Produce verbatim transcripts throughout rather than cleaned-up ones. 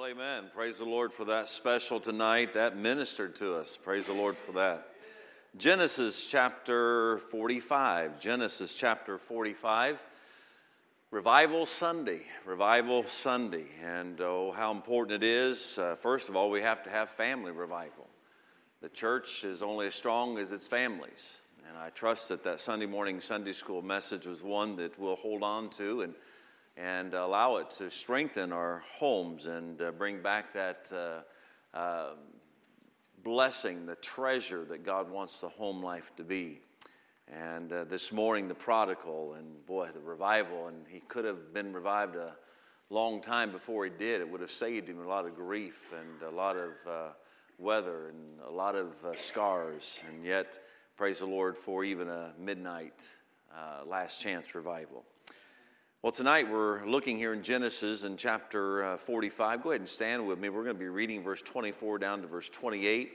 Well, amen. Praise the Lord for that special tonight. That ministered to us. Praise the Lord for that. Genesis chapter forty-five. Genesis chapter forty-five. Revival Sunday. Revival Sunday. And oh, how important it is. Uh, first of all, we have to have family revival. The church is only as strong as its families. And I trust that that Sunday morning Sunday school message was one that we'll hold on to and and allow it to strengthen our homes and uh, bring back that uh, uh, blessing, the treasure that God wants the home life to be. And uh, this morning, the prodigal, and boy, the revival, and he could have been revived a long time before he did. It would have saved him a lot of grief and a lot of uh, weather and a lot of uh, scars. And yet, praise the Lord for even a midnight uh, last chance revival. Well, tonight we're looking here in Genesis in chapter uh, forty-five. Go ahead and stand with me. We're going to be reading verse twenty-four down to verse twenty-eight.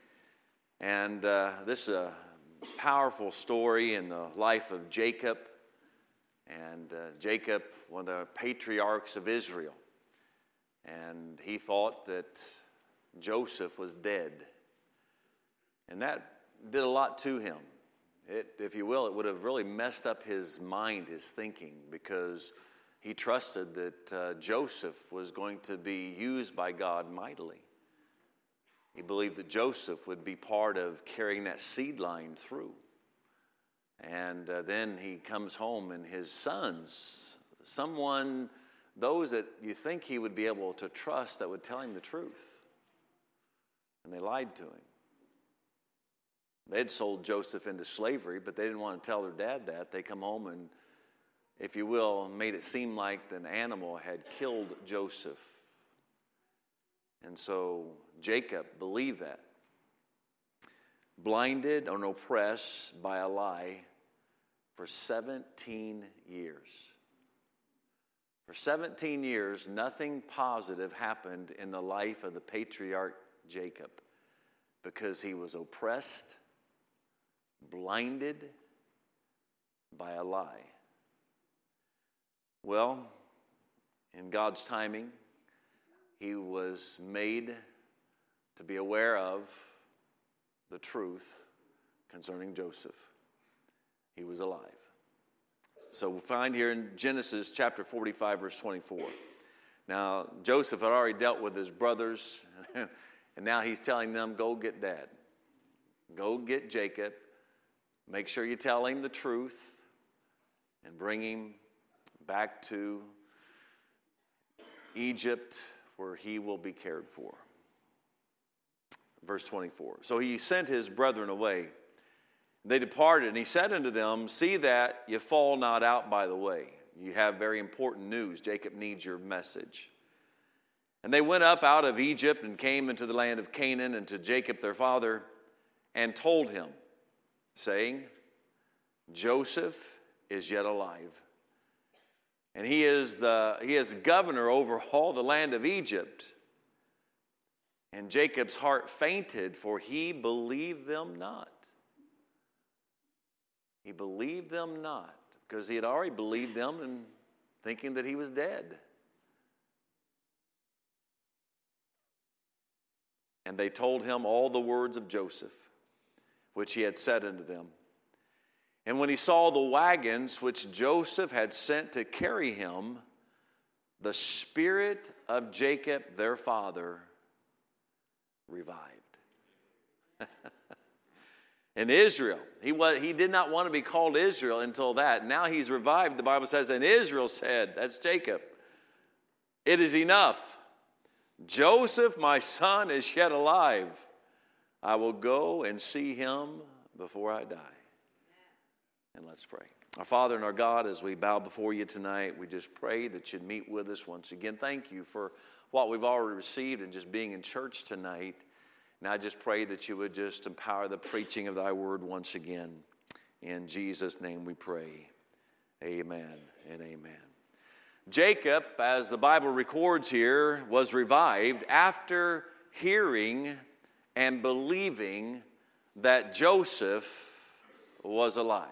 And uh, this is a powerful story in the life of Jacob. And uh, Jacob, one of the patriarchs of Israel. And he thought that Joseph was dead. And that did a lot to him. It, if you will, it would have really messed up his mind, his thinking, because he trusted that uh, Joseph was going to be used by God mightily. He believed that Joseph would be part of carrying that seed line through. And uh, then he comes home and his sons, someone, those that you think he would be able to trust that would tell him the truth. And they lied to him. They'd sold Joseph into slavery, but they didn't want to tell their dad that. They come home and, if you will, made it seem like an animal had killed Joseph. And so Jacob believed that. Blinded and oppressed by a lie for seventeen years. For seventeen years, nothing positive happened in the life of the patriarch Jacob because he was oppressed, blinded by a lie. Well, in God's timing, he was made to be aware of the truth concerning Joseph. He was alive. So we'll find here in Genesis chapter forty-five, verse twenty-four. Now, Joseph had already dealt with his brothers, and now he's telling them, go get dad. Go get Jacob. Make sure you tell him the truth and bring him back to Egypt where he will be cared for. Verse twenty-four. So he sent his brethren away. They departed, and he said unto them, see that you fall not out by the way. You have very important news. Jacob needs your message. And they went up out of Egypt and came into the land of Canaan and to Jacob their father and told him, saying, Joseph is yet alive. And he is the he is governor over all the land of Egypt. And Jacob's heart fainted, for he believed them not. He believed them not, because he had already believed them and thinking that he was dead. And they told him all the words of Joseph, which he had said unto them. And when he saw the wagons which Joseph had sent to carry him, the spirit of Jacob their father revived. In Israel, he was, he did not want to be called Israel until that. Now he's revived, the Bible says, and Israel said, that's Jacob, it is enough. Joseph, my son, is yet alive. I will go and see him before I die. And let's pray. Our Father and our God, as we bow before you tonight, we just pray that you'd meet with us once again. Thank you for what we've already received and just being in church tonight. And I just pray that you would just empower the preaching of thy word once again. In Jesus' name we pray. Amen and amen. Jacob, as the Bible records here, was revived after hearing and believing that Joseph was alive.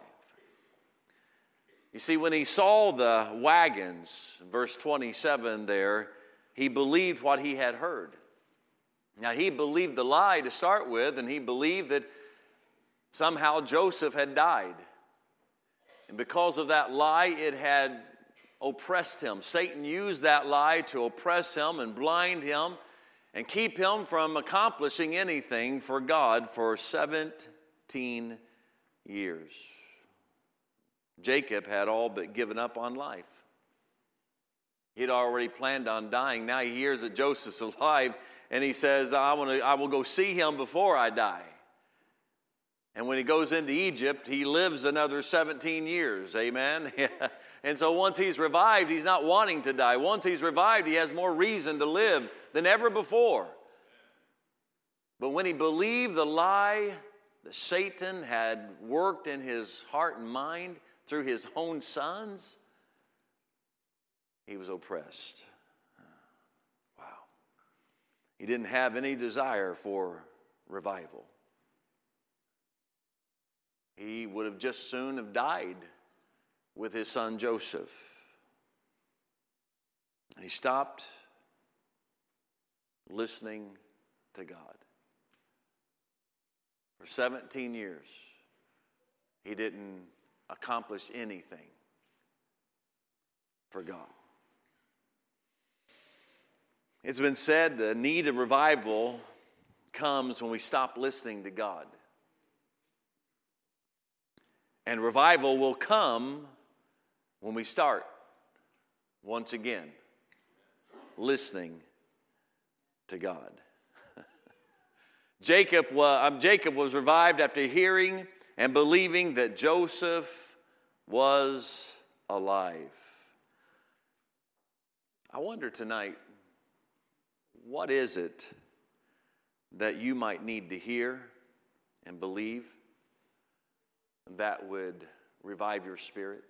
You see, when he saw the wagons, verse twenty-seven there, he believed what he had heard. Now, he believed the lie to start with, and he believed that somehow Joseph had died. And because of that lie, it had oppressed him. Satan used that lie to oppress him and blind him and keep him from accomplishing anything for God for seventeen years. Jacob had all but given up on life. He'd already planned on dying. Now he hears that Joseph's alive, and he says, I want to, I will go see him before I die. And when he goes into Egypt, he lives another seventeen years. Amen? And so once he's revived, he's not wanting to die. Once he's revived, he has more reason to live than ever before. But when he believed the lie that Satan had worked in his heart and mind through his own sons, he was oppressed. Wow. He didn't have any desire for revival. He would have just soon have died with his son Joseph. And he stopped listening to God. For seventeen years, he didn't accomplish anything for God. It's been said the need of revival comes when we stop listening to God. And revival will come when we start, once again, listening to God. Jacob was, um, Jacob was revived after hearing and believing that Joseph was alive. I wonder tonight, what is it that you might need to hear and believe that would revive your spirit?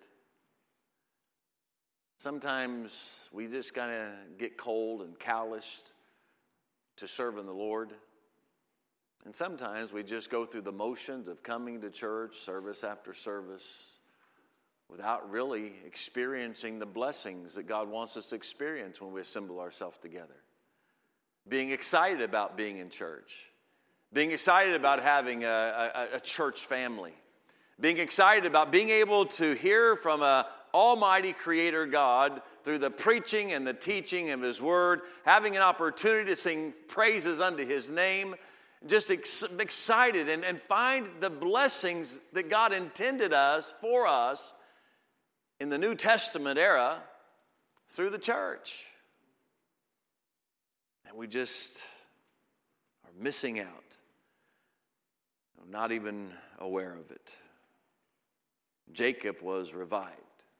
Sometimes we just kind of get cold and calloused to serving the Lord. And sometimes we just go through the motions of coming to church, service after service, without really experiencing the blessings that God wants us to experience when we assemble ourselves together. Being excited about being in church. Being excited about having a, a, a church family. Being excited about being able to hear from an almighty creator God through the preaching and the teaching of his word, having an opportunity to sing praises unto his name, just ex- excited and, and find the blessings that God intended us for us in the New Testament era through the church. And we just are missing out, not even aware of it. Jacob was revived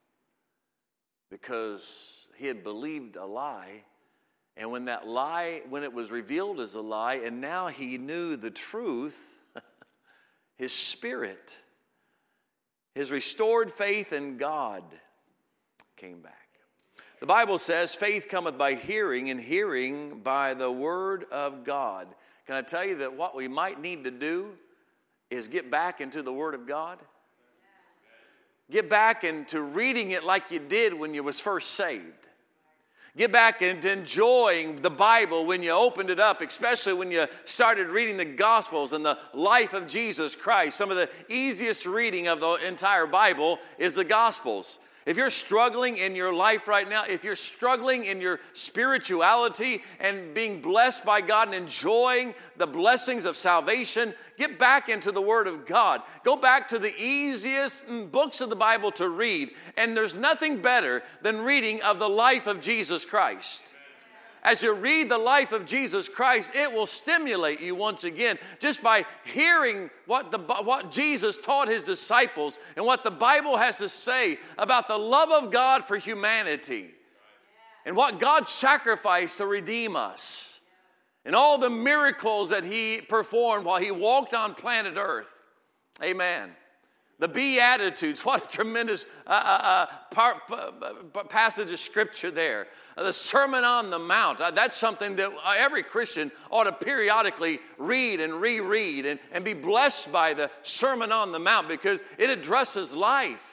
because he had believed a lie, and when that lie, when it was revealed as a lie, and now he knew the truth, his spirit, his restored faith in God came back. The Bible says, faith cometh by hearing, and hearing by the word of God. Can I tell you that what we might need to do is get back into the word of God? Get back into reading it like you did when you was first saved. Get back into enjoying the Bible when you opened it up, especially when you started reading the Gospels and the life of Jesus Christ. Some of the easiest reading of the entire Bible is the Gospels. If you're struggling in your life right now, if you're struggling in your spirituality and being blessed by God and enjoying the blessings of salvation, get back into the Word of God. Go back to the easiest books of the Bible to read. And there's nothing better than reading of the life of Jesus Christ. As you read the life of Jesus Christ, it will stimulate you once again just by hearing what, the, what Jesus taught his disciples and what the Bible has to say about the love of God for humanity and what God sacrificed to redeem us and all the miracles that he performed while he walked on planet Earth. Amen. The Beatitudes, what a tremendous uh, uh, part, uh, passage of Scripture there. Uh, the Sermon on the Mount, uh, that's something that every Christian ought to periodically read and reread and, and be blessed by the Sermon on the Mount because it addresses life.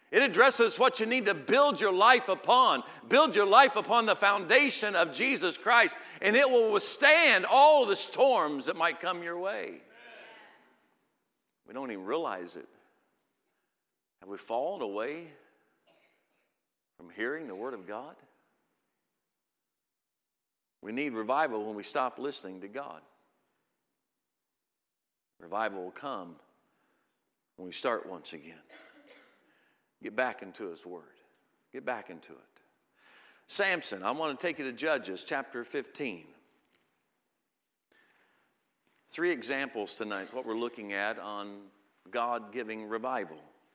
It addresses what you need to build your life upon. Build your life upon the foundation of Jesus Christ, and it will withstand all the storms that might come your way. We don't even realize it. Have we fallen away from hearing the Word of God? We need revival when we stop listening to God. Revival will come when we start once again. Get back into His Word. Get back into it. Samson, I want to take you to Judges chapter fifteen. Three examples tonight is what we're looking at on God giving revival.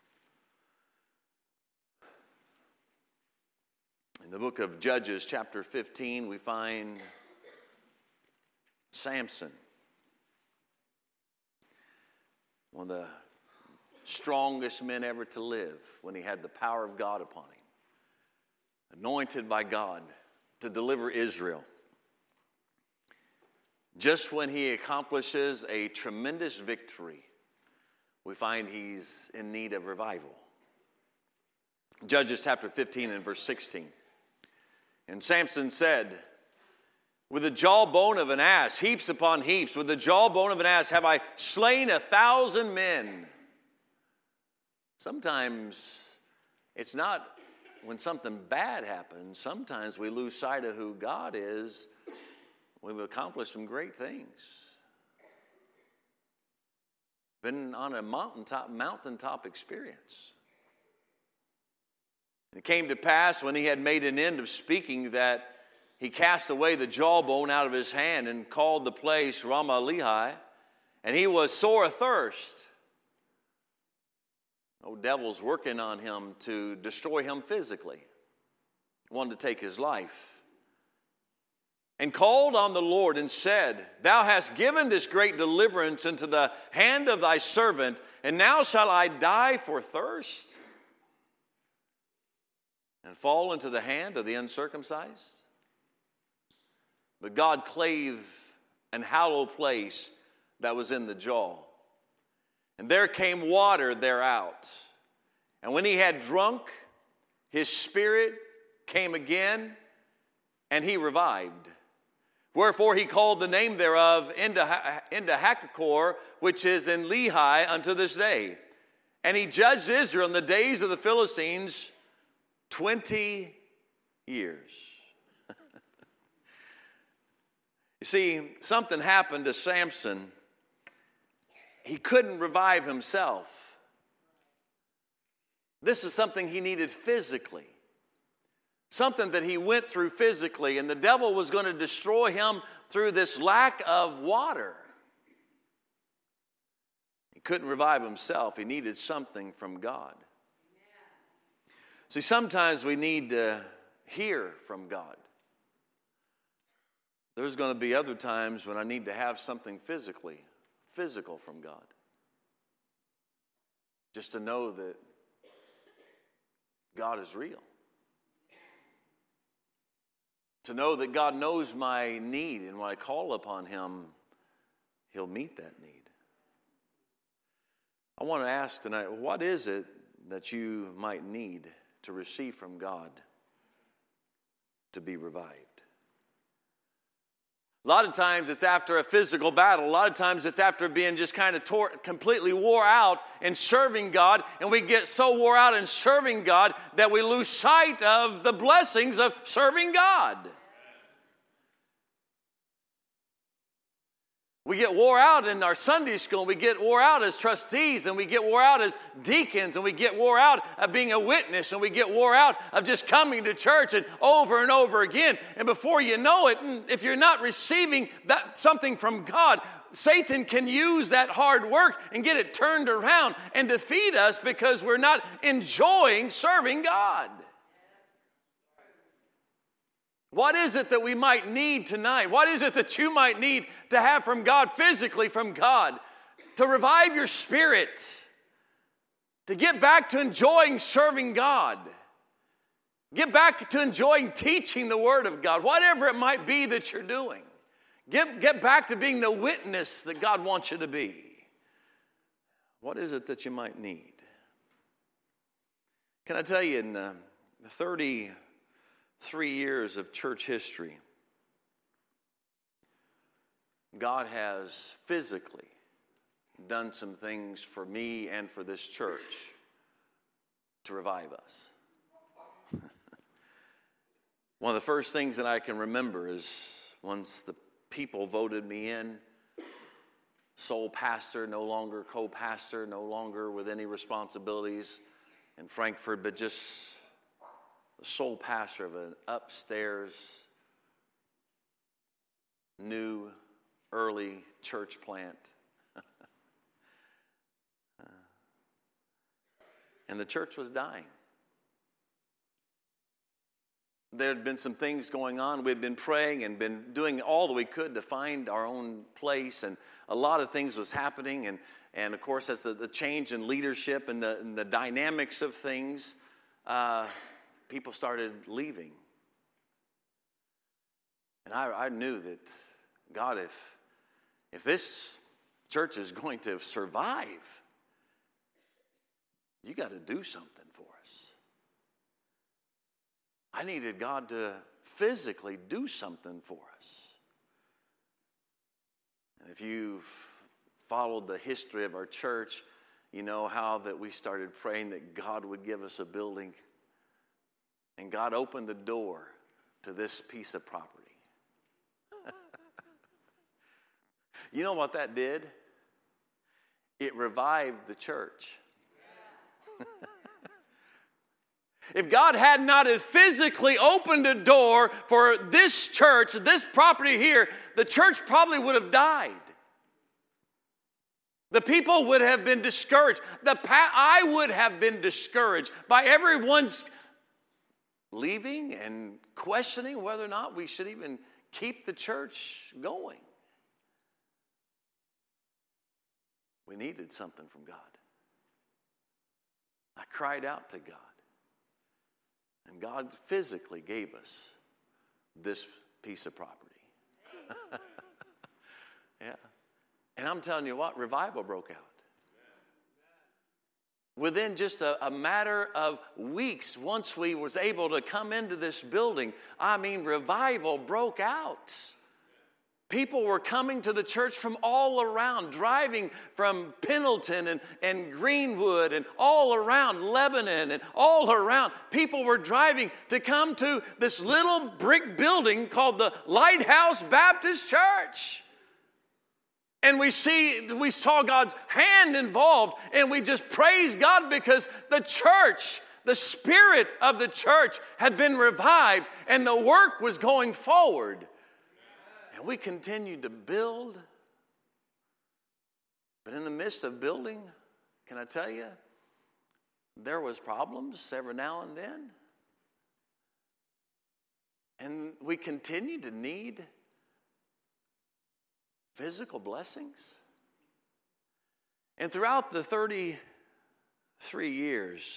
In the book of Judges chapter fifteen, we find Samson, one of the strongest men ever to live, when he had the power of God upon him, anointed by God to deliver Israel. Just when he accomplishes a tremendous victory, we find he's in need of revival. Judges chapter fifteen and verse sixteen. And Samson said, with the jawbone of an ass, heaps upon heaps, with the jawbone of an ass have I slain a thousand men. Sometimes it's not when something bad happens. Sometimes we lose sight of who God is. We've accomplished some great things. Been on a mountaintop, mountaintop experience. And it came to pass when he had made an end of speaking that he cast away the jawbone out of his hand and called the place Ramah Lehi, and he was sore athirst. No devil's working on him to destroy him physically. Wanted to take his life. And called on the Lord and said, Thou hast given this great deliverance into the hand of thy servant, and now shall I die for thirst and fall into the hand of the uncircumcised? But God clave an hollow place that was in the jaw. And there came water thereout. And when he had drunk, his spirit came again, and he revived. Wherefore he called the name thereof Endahakakor, which is in Lehi unto this day. And he judged Israel in the days of the Philistines twenty years. You see, something happened to Samson. He couldn't revive himself. This is something he needed physically. Something that he went through physically, and the devil was going to destroy him through this lack of water. He couldn't revive himself. He needed something from God. See, sometimes we need to hear from God. There's going to be other times when I need to have something physically, physical from God. Just to know that God is real. To know that God knows my need, and when I call upon Him, He'll meet that need. I want to ask tonight, what is it that you might need to receive from God to be revived? A lot of times it's after a physical battle. A lot of times it's after being just kind of tore, completely wore out in serving God. And we get so wore out in serving God that we lose sight of the blessings of serving God. We get wore out in our Sunday school. We get wore out as trustees, and we get wore out as deacons, and we get wore out of being a witness, and we get wore out of just coming to church and over and over again. And before you know it, if you're not receiving that something from God, Satan can use that hard work and get it turned around and defeat us because we're not enjoying serving God. What is it that we might need tonight? What is it that you might need to have from God, physically from God, to revive your spirit, to get back to enjoying serving God, get back to enjoying teaching the Word of God, whatever it might be that you're doing. Get, get back to being the witness that God wants you to be. What is it that you might need? Can I tell you, in the thirty-three years of church history, God has physically done some things for me and for this church to revive us. One of the first things that I can remember is once the people voted me in, sole pastor, no longer co-pastor, no longer with any responsibilities in Frankfort, but just the sole pastor of an upstairs, new, early church plant. And the church was dying. There had been some things going on. We'd been praying and been doing all that we could to find our own place, and a lot of things was happening. And, and of course, as the, the change in leadership and the, and the dynamics of things, uh, people started leaving. And I, I knew that, God, if, if this church is going to survive, you got to do something for us. I needed God to physically do something for us. And if you've followed the history of our church, you know how that we started praying that God would give us a building. And God opened the door to this piece of property. You know what that did? It revived the church. If God had not as physically opened a door for this church, this property here, the church probably would have died. The people would have been discouraged. The pa- I would have been discouraged by everyone's leaving and questioning whether or not we should even keep the church going. We needed something from God. I cried out to God. And God physically gave us this piece of property. Yeah. And I'm telling you what, revival broke out. Within just a, a matter of weeks, once we was able to come into this building, I mean, revival broke out. People were coming to the church from all around, driving from Pendleton and, and Greenwood and all around Lebanon and all around. People were driving to come to this little brick building called the Lighthouse Baptist Church. And we see, we saw God's hand involved, and we just praise God because the church, the spirit of the church had been revived and the work was going forward. And we continued to build. But in the midst of building, can I tell you, there was problems every now and then. And we continued to need physical blessings. And throughout the thirty-three years,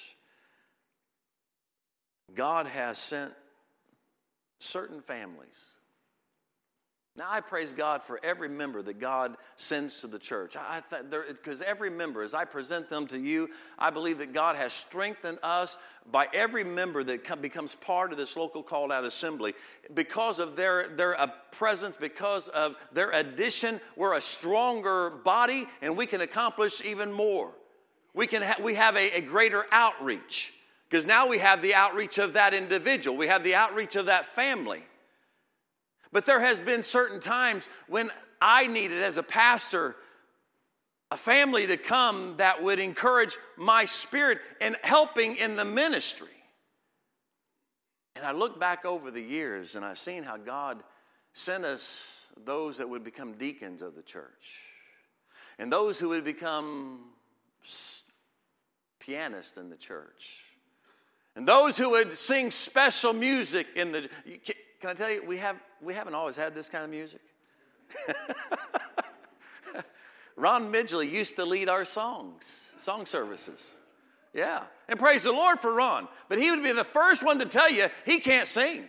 God has sent certain families. Now, I praise God for every member that God sends to the church. I because every member, as I present them to you, I believe that God has strengthened us by every member that come, becomes part of this local called out assembly. Because of their, their uh, presence, because of their addition, we're a stronger body and we can accomplish even more. We, can ha- we have a, a greater outreach because now we have the outreach of that individual. We have the outreach of that family. But there has been certain times when I needed, as a pastor, a family to come that would encourage my spirit in helping in the ministry. And I look back over the years and I've seen how God sent us those that would become deacons of the church. And those who would become pianists in the church. And those who would sing special music in the... Can I tell you, we, have, we haven't always had this kind of music. Ron Midgley used to lead our songs, song services. Yeah, and praise the Lord for Ron. But he would be the first one to tell you he can't sing.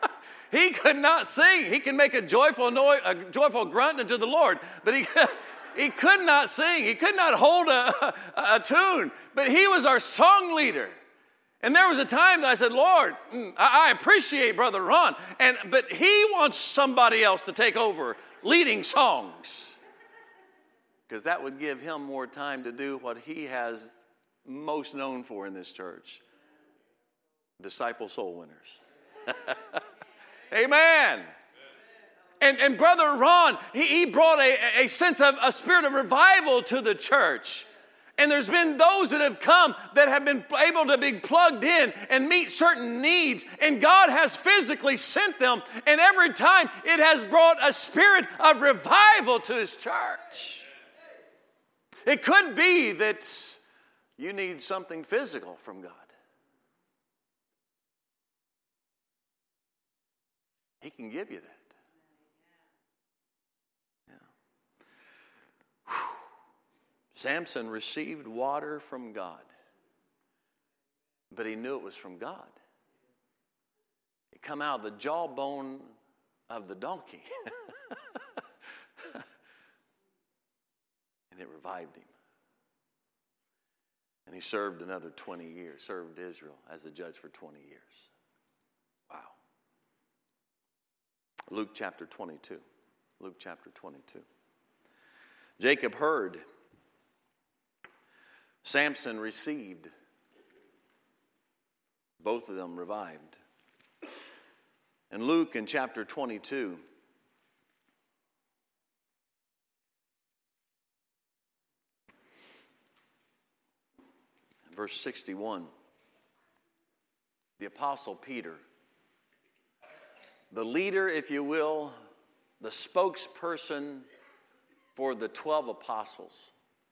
He could not sing. He can make a joyful noise, a joyful grunt unto the Lord, but he he could not sing. He could not hold a, a, a tune, but he was our song leader. And there was a time that I said, Lord, I, I appreciate Brother Ron, and but he wants somebody else to take over leading songs, because that would give him more time to do what he has most known for in this church: disciple soul winners. Amen. And, and Brother Ron, he, he brought a, a sense of a spirit of revival to the church. And there's been those that have come that have been able to be plugged in and meet certain needs. And God has physically sent them. And every time it has brought a spirit of revival to His church. It could be that you need something physical from God. He can give you that. Samson received water from God, but he knew it was from God. It come out of the jawbone of the donkey. And it revived him. And he served another twenty years, served Israel as a judge for twenty years. Wow. Luke chapter twenty-two. Luke chapter twenty-two. Jacob heard Samson received. Both of them revived. And Luke in chapter twenty-two, verse sixty-one, the Apostle Peter, the leader, if you will, the spokesperson for the twelve apostles,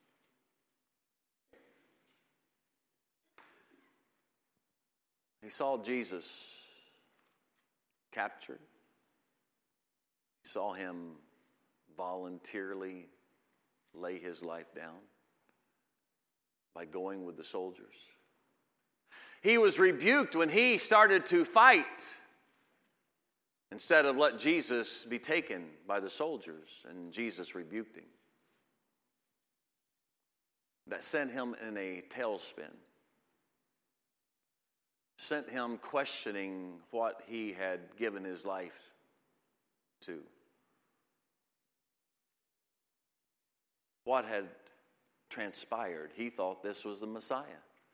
he saw Jesus captured. He saw him voluntarily lay his life down by going with the soldiers. He was rebuked when he started to fight instead of let Jesus be taken by the soldiers, and Jesus rebuked him. That sent him in a tailspin. Sent him questioning what he had given his life to. What had transpired? He thought this was the Messiah.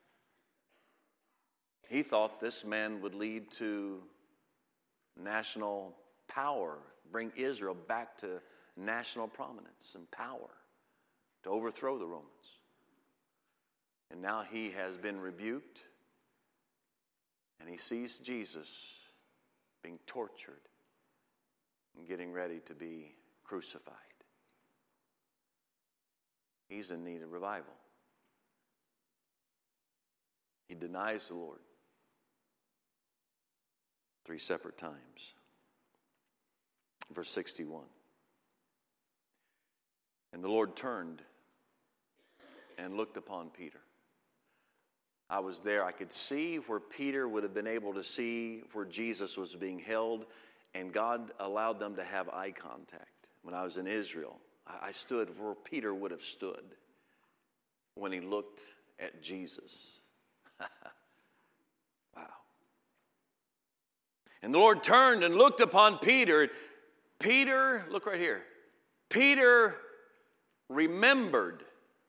He thought this man would lead to national power, bring Israel back to national prominence and power, to overthrow the Romans. And now he has been rebuked. And he sees Jesus being tortured and getting ready to be crucified. He's in need of revival. He denies the Lord three separate times. Verse sixty-one. And the Lord turned and looked upon Peter. I was there. I could see where Peter would have been able to see where Jesus was being held, and God allowed them to have eye contact. When I was in Israel, I stood where Peter would have stood when he looked at Jesus. Wow. And the Lord turned and looked upon Peter. Peter, look right here. Peter remembered.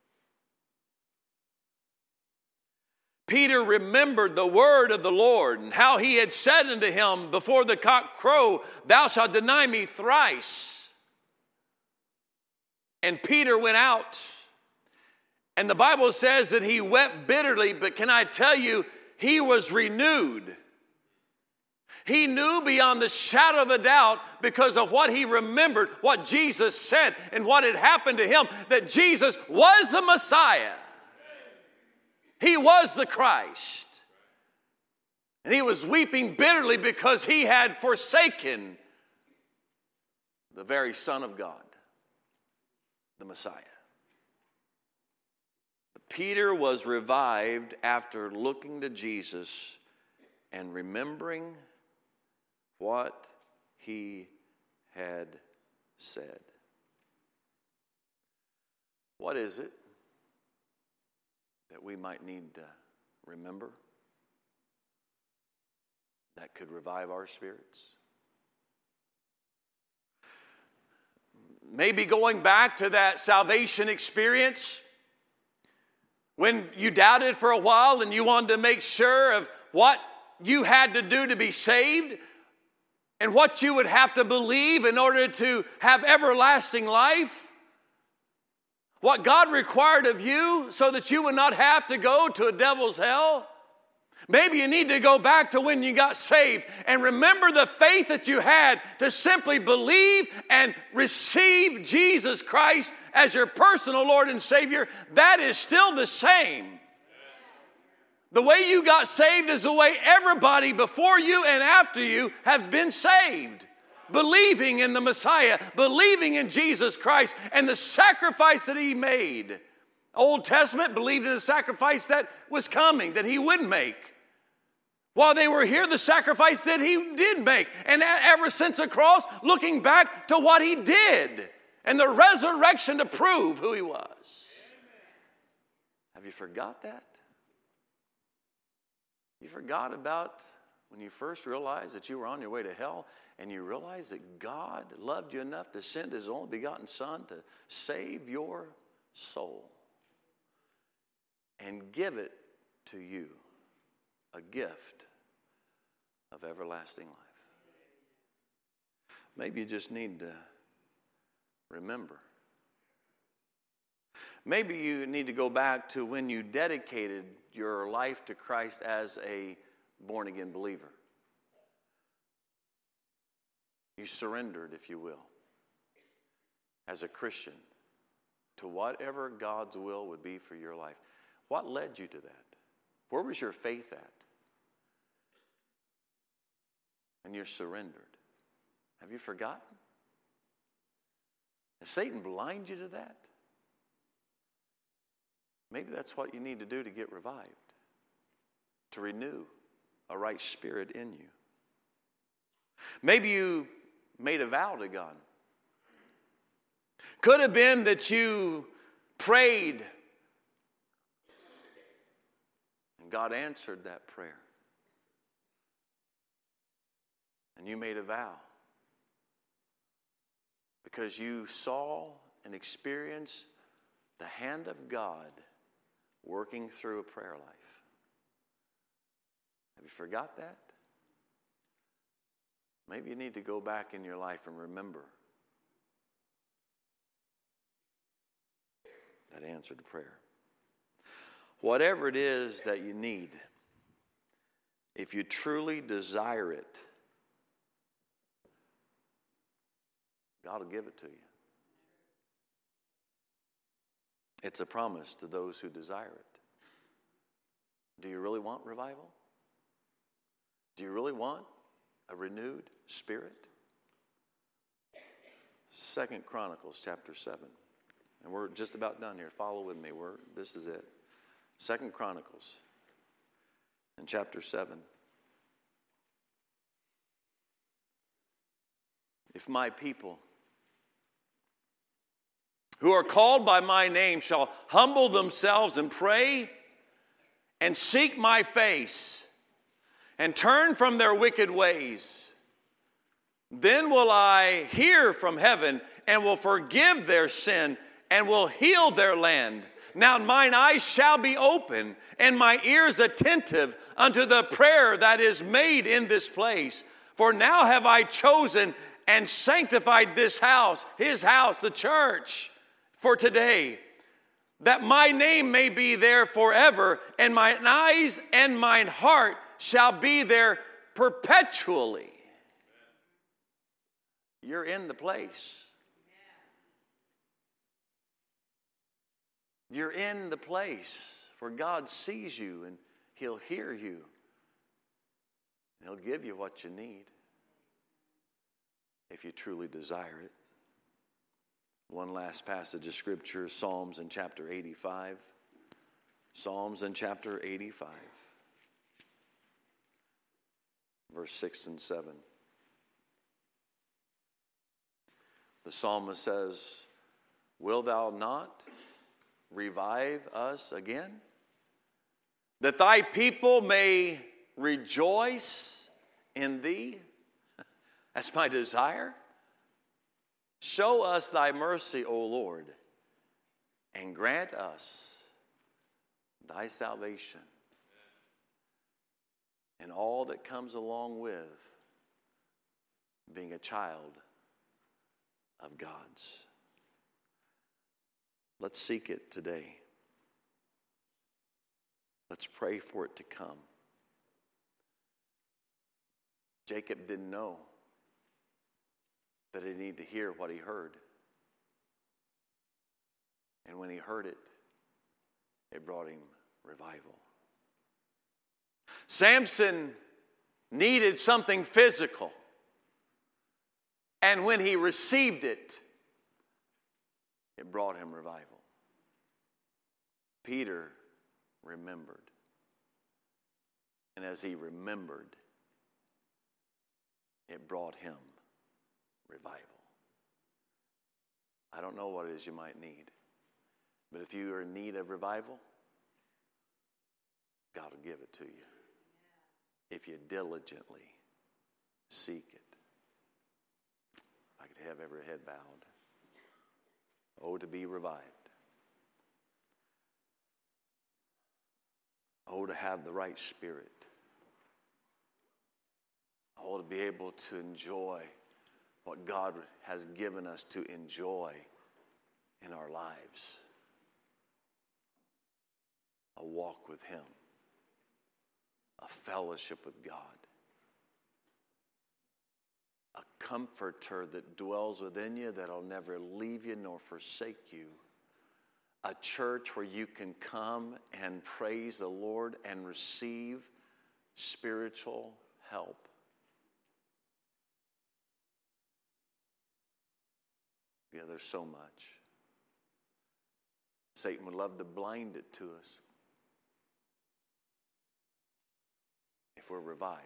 Peter remembered the word of the Lord and how he had said unto him, before the cock crow, thou shalt deny me thrice. And Peter went out. And the Bible says that he wept bitterly, but can I tell you, he was renewed. He knew beyond the shadow of a doubt, because of what he remembered, what Jesus said and what had happened to him, that Jesus was the Messiah. He was the Christ. And he was weeping bitterly because he had forsaken the very Son of God, the Messiah. But Peter was revived after looking to Jesus and remembering what he had said. What is it that we might need to remember that could revive our spirits? Maybe going back to that salvation experience when you doubted for a while and you wanted to make sure of what you had to do to be saved and what you would have to believe in order to have everlasting life. What God required of you so that you would not have to go to a devil's hell. Maybe you need to go back to when you got saved and remember the faith that you had to simply believe and receive Jesus Christ as your personal Lord and Savior. That is still the same. The way you got saved is the way everybody before you and after you have been saved. Believing in the Messiah, believing in Jesus Christ and the sacrifice that He made. Old Testament believed in the sacrifice that was coming, that He would make. While they were here, the sacrifice that He did make. And ever since the cross, looking back to what He did and the resurrection to prove who He was. Have you forgot that? You forgot about when you first realized that you were on your way to hell and you realized that God loved you enough to send His only begotten Son to save your soul and give it to you, a gift of everlasting life. Maybe you just need to remember. Maybe you need to go back to when you dedicated your life to Christ as a born-again believer. You surrendered, if you will, as a Christian to whatever God's will would be for your life. What led you to that? Where was your faith at? And you're surrendered. Have you forgotten? Has Satan blind you to that? Maybe that's what you need to do to get revived, to renew a right spirit in you. Maybe you made a vow to God. Could have been that you prayed and God answered that prayer. And you made a vow because you saw and experienced the hand of God working through a prayer life. Have you forgot that? Maybe you need to go back in your life and remember that answer to prayer. Whatever it is that you need, if you truly desire it, God will give it to you. It's a promise to those who desire it. Do you really want revival? Do you really want a renewed spirit? Second Chronicles chapter seven. And we're just about done here. Follow with me. We're, this is it. Second Chronicles in chapter seven. If my people who are called by my name shall humble themselves and pray and seek my face and turn from their wicked ways, then will I hear from heaven and will forgive their sin and will heal their land. Now mine eyes shall be open and my ears attentive unto the prayer that is made in this place. For now have I chosen and sanctified this house, his house, the church, for today, that my name may be there forever, and mine eyes and mine heart shall be there perpetually. You're in the place. You're in the place where God sees you and He'll hear you. And He'll give you what you need if you truly desire it. One last passage of Scripture, Psalms in chapter eighty-five. Psalms in chapter eighty-five. Verse six and seven. The psalmist says, "Will thou not revive us again? That thy people may rejoice in thee? That's my desire. Show us thy mercy, O Lord, and grant us thy salvation and all that comes along with being a child of God's. Let's seek it today. Let's pray for it to come. Jacob didn't know that he needed to hear what he heard. And when he heard it, it brought him revival. Samson needed something physical. And when he received it, it brought him revival. Peter remembered. And as he remembered, it brought him revival. I don't know what it is you might need, but if you are in need of revival, God will give it to you if you diligently seek it. If I could have every head bowed. Oh, to be revived. Oh, to have the right spirit. Oh, to be able to enjoy what God has given us to enjoy in our lives. A walk with Him. A fellowship with God. A comforter that dwells within you that'll never leave you nor forsake you. A church where you can come and praise the Lord and receive spiritual help. Yeah, there's so much. Satan would love to blind it to us. If we're revived,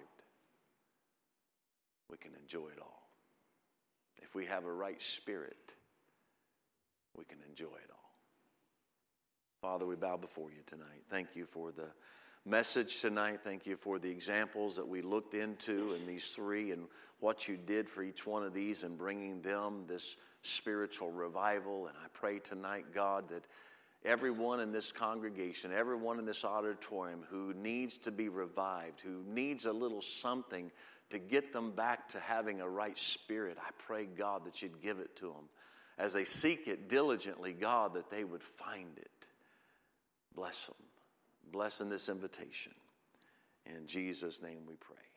we can enjoy it all. If we have a right spirit, we can enjoy it all. Father, we bow before you tonight. Thank you for the message tonight. Thank you for the examples that we looked into in these three and what you did for each one of these and bringing them this spiritual revival. And I pray tonight, God, that everyone in this congregation, everyone in this auditorium who needs to be revived, who needs a little something to get them back to having a right spirit, I pray, God, that you'd give it to them. As they seek it diligently, God, that they would find it. Bless them. Bless in this invitation. In Jesus' name we pray.